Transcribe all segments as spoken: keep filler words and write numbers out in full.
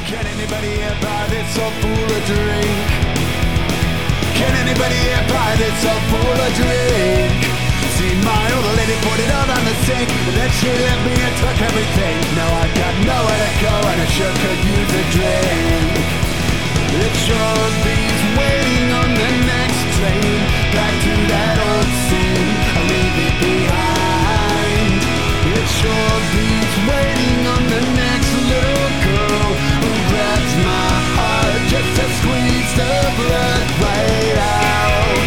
Can anybody here buy this so full of drink? Can anybody here buy this so full of drink? See my old lady put it all on the sink, but then she left me and took everything. Now I got nowhere to go and I sure could use a drink. It sure beats waiting on the next train back to that old scene I leave it behind. It sure beats waiting on the next little girl who grabs my heart just to squeeze the blood right out.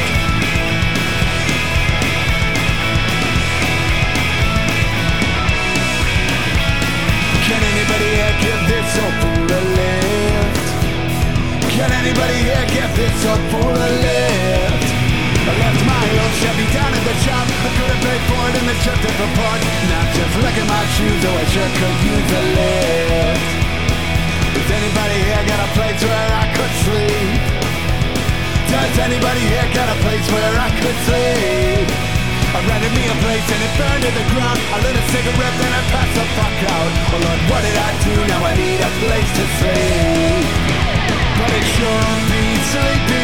Can anybody here give this so full a lift? Can anybody here give this so full a lift? I left my old Chevy down at the shop. I could have paid for it in the trip to the park. Now just look at my shoes, oh I sure could use a lift. Does anybody here got a place where I could sleep? Does anybody here got a place where I could sleep? I rented me a place and it burned to the ground. I lit a cigarette then I passed the fuck out. Oh Lord, what did I do? Now I need a place to sleep. But it sure beats sleeping